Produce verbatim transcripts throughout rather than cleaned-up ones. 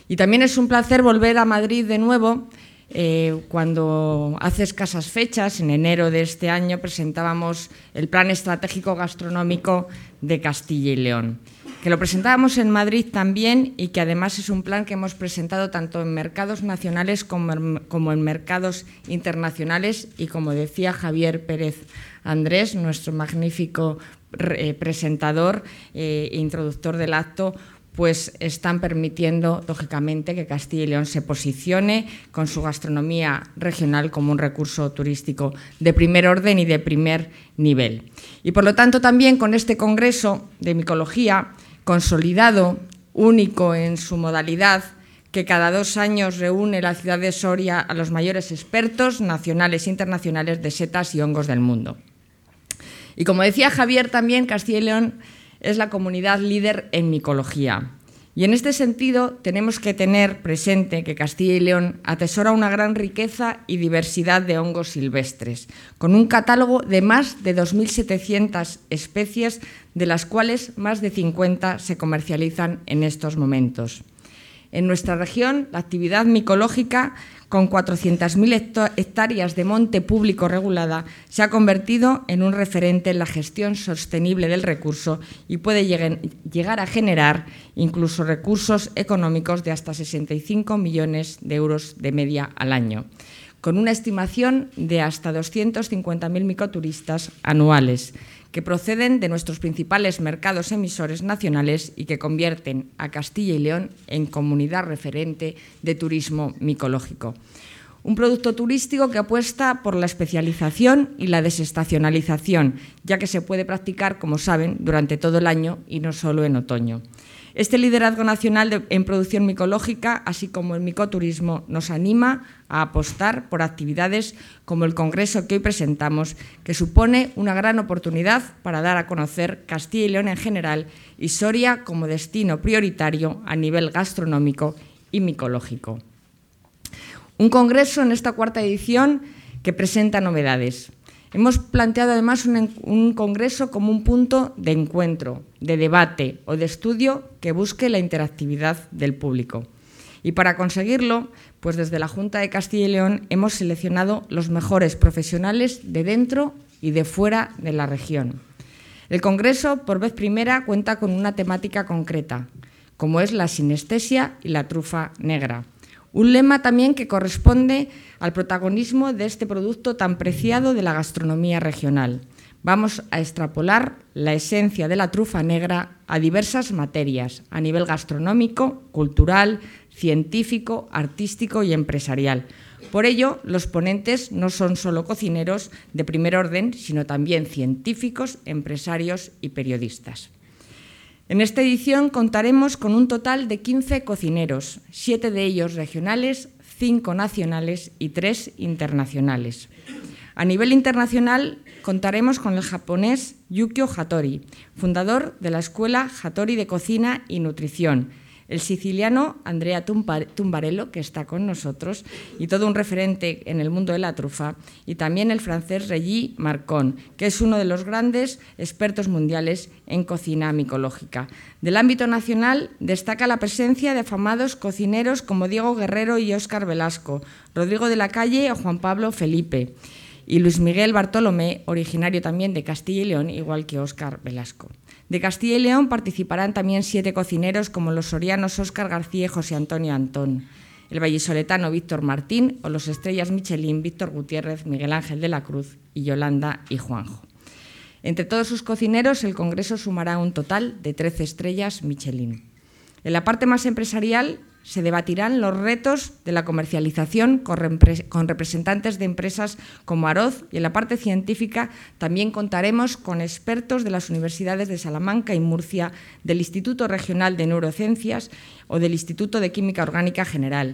Y también es un placer volver a Madrid de nuevo. Eh, cuando hace escasas fechas, en enero de este año, presentábamos el Plan Estratégico Gastronómico de Castilla y León, que lo presentábamos en Madrid también y que además es un plan que hemos presentado tanto en mercados nacionales como en, como en mercados internacionales y, como decía Javier Pérez Andrés, nuestro magnífico eh, presentador e eh, introductor del acto, pues están permitiendo, lógicamente, que Castilla y León se posicione con su gastronomía regional como un recurso turístico de primer orden y de primer nivel. Y, por lo tanto, también con este Congreso de Micología, consolidado, único en su modalidad, que cada dos años reúne la ciudad de Soria a los mayores expertos nacionales e internacionales de setas y hongos del mundo. Y, como decía Javier, también Castilla y León es la comunidad líder en micología. Y en este sentido tenemos que tener presente que Castilla y León atesora una gran riqueza y diversidad de hongos silvestres, con un catálogo de más de dos mil setecientas especies, de las cuales más de cincuenta se comercializan en estos momentos. En nuestra región, la actividad micológica, con cuatrocientas mil hectáreas de monte público regulada, se ha convertido en un referente en la gestión sostenible del recurso y puede llegar a generar incluso recursos económicos de hasta sesenta y cinco millones de euros de media al año, con una estimación de hasta doscientos cincuenta mil micoturistas anuales, que proceden de nuestros principales mercados emisores nacionales y que convierten a Castilla y León en comunidad referente de turismo micológico. Un producto turístico que apuesta por la especialización y la desestacionalización, ya que se puede practicar, como saben, durante todo el año y no solo en otoño. Este liderazgo nacional de, en producción micológica, así como el micoturismo, nos anima a apostar por actividades como el congreso que hoy presentamos, que supone una gran oportunidad para dar a conocer Castilla y León en general y Soria como destino prioritario a nivel gastronómico y micológico. Un congreso en esta cuarta edición que presenta novedades. Hemos planteado además un, un congreso como un punto de encuentro, de debate o de estudio que busque la interactividad del público. Y para conseguirlo, pues desde la Junta de Castilla y León hemos seleccionado los mejores profesionales de dentro y de fuera de la región. El congreso, por vez primera, cuenta con una temática concreta, como es la sinestesia y la trufa negra. Un lema también que corresponde al protagonismo de este producto tan preciado de la gastronomía regional. Vamos a extrapolar la esencia de la trufa negra a diversas materias, a nivel gastronómico, cultural, científico, artístico y empresarial. Por ello, los ponentes no son solo cocineros de primer orden, sino también científicos, empresarios y periodistas. En esta edición contaremos con un total de quince cocineros, siete de ellos regionales, cinco nacionales y tres internacionales. A nivel internacional contaremos con el japonés Yukio Hattori, fundador de la Escuela Hattori de Cocina y Nutrición, el siciliano Andrea Tumbarello, que está con nosotros, y todo un referente en el mundo de la trufa, y también el francés Regis Marcon, que es uno de los grandes expertos mundiales en cocina micológica. Del ámbito nacional destaca la presencia de afamados cocineros como Diego Guerrero y Óscar Velasco, Rodrigo de la Calle o Juan Pablo Felipe, y Luis Miguel Bartolomé, originario también de Castilla y León, igual que Óscar Velasco. De Castilla y León participarán también siete cocineros como los sorianos Óscar García y José Antonio Antón, el vallisoletano Víctor Martín o los estrellas Michelin Víctor Gutiérrez, Miguel Ángel de la Cruz y Yolanda y Juanjo. Entre todos sus cocineros, el congreso sumará un total de trece estrellas Michelin. En la parte más empresarial se debatirán los retos de la comercialización con representantes de empresas como Aroz, y en la parte científica también contaremos con expertos de las universidades de Salamanca y Murcia, del Instituto Regional de Neurociencias o del Instituto de Química Orgánica General.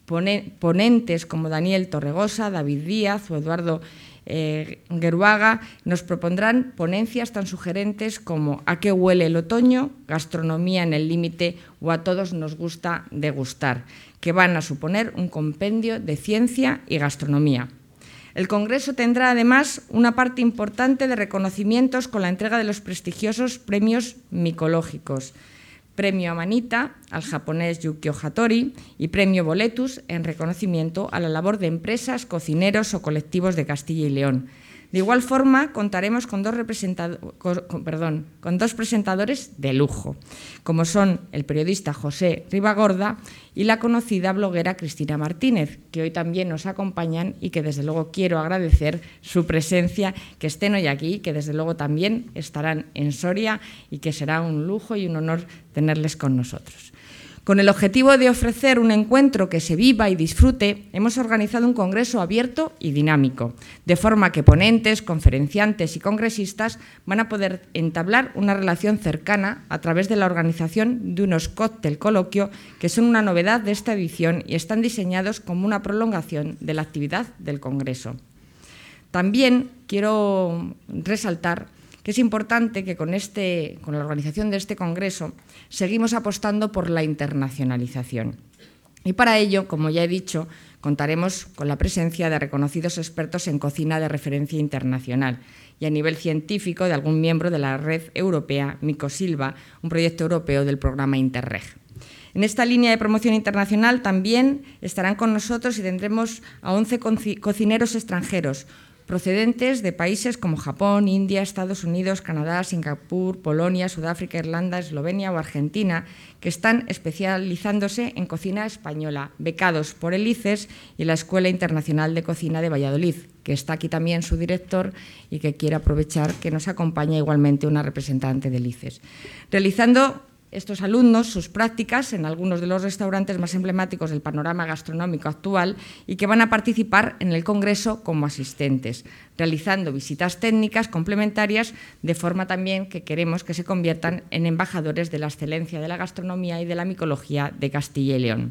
Ponentes como Daniel Torregosa, David Díaz o Eduardo eh, Geruaga nos propondrán ponencias tan sugerentes como ¿a qué huele el otoño?, gastronomía en el límite o a todos nos gusta degustar, que van a suponer un compendio de ciencia y gastronomía. El congreso tendrá además una parte importante de reconocimientos con la entrega de los prestigiosos premios micológicos, Premio Amanita al japonés Yukio Hattori y Premio Boletus en reconocimiento a la labor de empresas, cocineros o colectivos de Castilla y León. De igual forma, contaremos con dos, con, perdón, con dos presentadores de lujo, como son el periodista José Ribagorda y la conocida bloguera Cristina Martínez, que hoy también nos acompañan y que desde luego quiero agradecer su presencia, que estén hoy aquí, que desde luego también estarán en Soria y que será un lujo y un honor tenerles con nosotros. Con el objetivo de ofrecer un encuentro que se viva y disfrute, hemos organizado un congreso abierto y dinámico, de forma que ponentes, conferenciantes y congresistas van a poder entablar una relación cercana a través de la organización de unos cóctel coloquio que son una novedad de esta edición y están diseñados como una prolongación de la actividad del congreso. También quiero resaltar que es importante que con, este, con la organización de este congreso seguimos apostando por la internacionalización. Y para ello, como ya he dicho, contaremos con la presencia de reconocidos expertos en cocina de referencia internacional y a nivel científico de algún miembro de la red europea Micosilva, un proyecto europeo del programa Interreg. En esta línea de promoción internacional también estarán con nosotros y tendremos a once cocineros extranjeros, procedentes de países como Japón, India, Estados Unidos, Canadá, Singapur, Polonia, Sudáfrica, Irlanda, Eslovenia o Argentina, que están especializándose en cocina española, becados por el I C E S y la Escuela Internacional de Cocina de Valladolid, que está aquí también su director y que quiere aprovechar que nos acompaña igualmente una representante del I C E S. Realizando estos alumnos sus prácticas en algunos de los restaurantes más emblemáticos del panorama gastronómico actual y que van a participar en el congreso como asistentes, realizando visitas técnicas complementarias de forma también que queremos que se conviertan en embajadores de la excelencia de la gastronomía y de la micología de Castilla y León.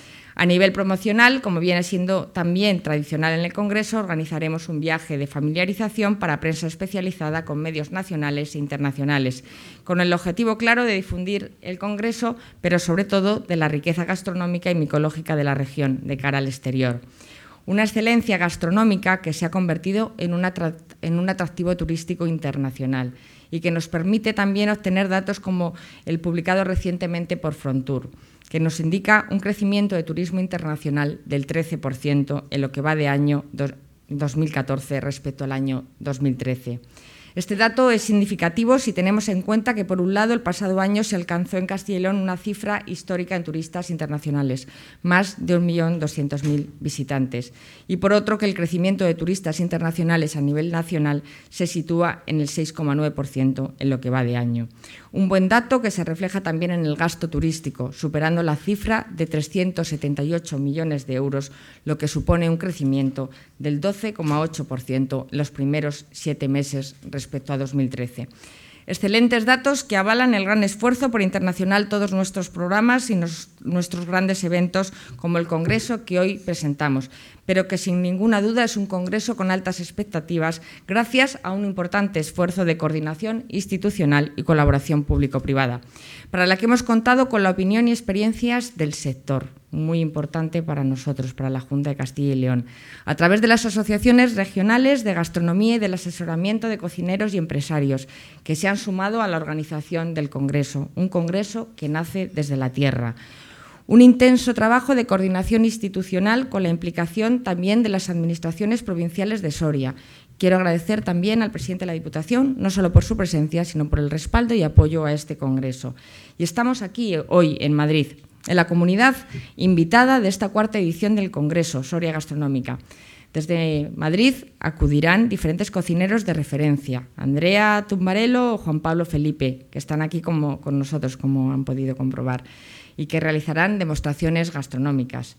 A nivel promocional, como viene siendo también tradicional en el Congreso, organizaremos un viaje de familiarización para prensa especializada con medios nacionales e internacionales, con el objetivo claro de difundir el Congreso, pero sobre todo de la riqueza gastronómica y micológica de la región de cara al exterior. Una excelencia gastronómica que se ha convertido en un, en un atractivo turístico internacional y que nos permite también obtener datos como el publicado recientemente por Frontour, que nos indica un crecimiento de turismo internacional del trece por ciento en lo que va de año dos mil catorce respecto al año dos mil trece. Este dato es significativo si tenemos en cuenta que, por un lado, el pasado año se alcanzó en Castilla y León una cifra histórica en turistas internacionales, más de un millón doscientos mil visitantes, y por otro, que el crecimiento de turistas internacionales a nivel nacional se sitúa en el seis coma nueve por ciento en lo que va de año. Un buen dato que se refleja también en el gasto turístico, superando la cifra de trescientos setenta y ocho millones de euros, lo que supone un crecimiento del doce coma ocho por ciento en los primeros siete meses respecto a dos mil trece. Excelentes datos que avalan el gran esfuerzo por internacional todos nuestros programas y nos, nuestros grandes eventos como el Congreso que hoy presentamos, pero que sin ninguna duda es un congreso con altas expectativas gracias a un importante esfuerzo de coordinación institucional y colaboración público-privada, para la que hemos contado con la opinión y experiencias del sector, muy importante para nosotros, para la Junta de Castilla y León, a través de las asociaciones regionales de gastronomía y del asesoramiento de cocineros y empresarios que se han sumado a la organización del Congreso, un congreso que nace desde la tierra. Un intenso trabajo de coordinación institucional con la implicación también de las administraciones provinciales de Soria. Quiero agradecer también al presidente de la Diputación, no solo por su presencia, sino por el respaldo y apoyo a este congreso. Y estamos aquí hoy en Madrid, en la comunidad invitada de esta cuarta edición del Congreso Soria Gastronómica. Desde Madrid acudirán diferentes cocineros de referencia, Andrea Tumbarello o Juan Pablo Felipe, que están aquí como, con nosotros, como han podido comprobar, y que realizarán demostraciones gastronómicas.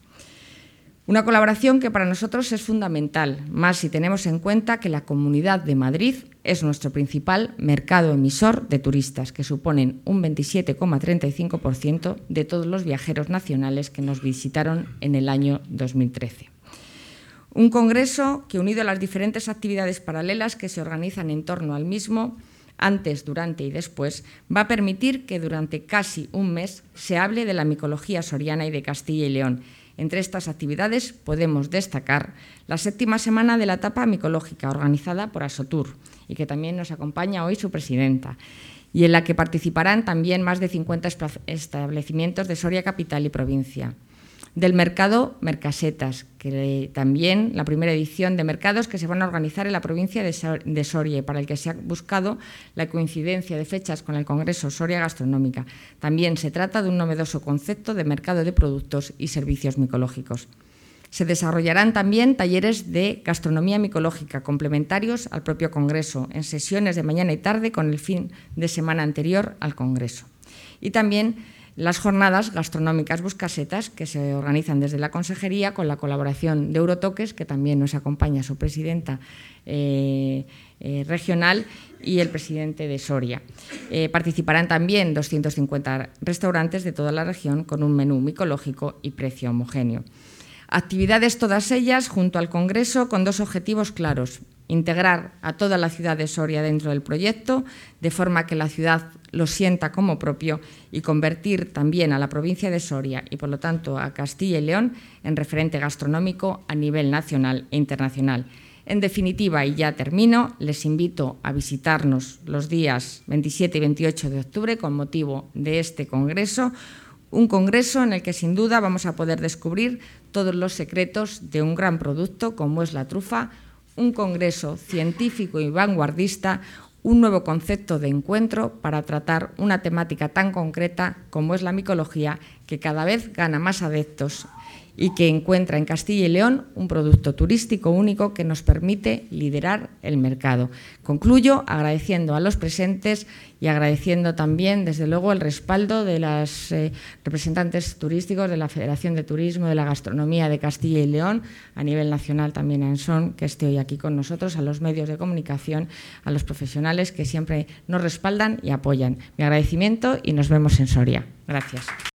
Una colaboración que para nosotros es fundamental, más si tenemos en cuenta que la Comunidad de Madrid es nuestro principal mercado emisor de turistas, que suponen un veintisiete coma treinta y cinco por ciento de todos los viajeros nacionales que nos visitaron en el año dos mil trece. Un congreso que, unido a las diferentes actividades paralelas que se organizan en torno al mismo, antes, durante y después, va a permitir que durante casi un mes se hable de la micología soriana y de Castilla y León. Entre estas actividades podemos destacar la séptima semana de la etapa micológica organizada por Asotur y que también nos acompaña hoy su presidenta, y en la que participarán también más de cincuenta establecimientos de Soria capital y provincia. Del mercado Mercasetas, que también la primera edición de mercados que se van a organizar en la provincia de Soria, para el que se ha buscado la coincidencia de fechas con el Congreso Soria Gastronómica. También se trata de un novedoso concepto de mercado de productos y servicios micológicos. Se desarrollarán también talleres de gastronomía micológica complementarios al propio Congreso, en sesiones de mañana y tarde con el fin de semana anterior al Congreso. Y también las jornadas gastronómicas Buscasetas, que se organizan desde la Consejería con la colaboración de Eurotoques, que también nos acompaña su presidenta eh, eh, regional y el presidente de Soria. Eh, participarán también doscientos cincuenta restaurantes de toda la región con un menú micológico y precio homogéneo. Actividades todas ellas junto al Congreso con dos objetivos claros: integrar a toda la ciudad de Soria dentro del proyecto, de forma que la ciudad lo sienta como propio, y convertir también a la provincia de Soria y, por lo tanto, a Castilla y León en referente gastronómico a nivel nacional e internacional. En definitiva, y ya termino, les invito a visitarnos los días veintisiete y veintiocho de octubre con motivo de este congreso, un congreso en el que sin duda vamos a poder descubrir todos los secretos de un gran producto como es la trufa, un congreso científico y vanguardista, un nuevo concepto de encuentro para tratar una temática tan concreta como es la micología, que cada vez gana más adeptos y que encuentra en Castilla y León un producto turístico único que nos permite liderar el mercado. Concluyo agradeciendo a los presentes y agradeciendo también, desde luego, el respaldo de los eh, representantes turísticos de la Federación de Turismo de la Gastronomía de Castilla y León, a nivel nacional también a Ensón, que esté hoy aquí con nosotros, a los medios de comunicación, a los profesionales que siempre nos respaldan y apoyan. Mi agradecimiento y nos vemos en Soria. Gracias.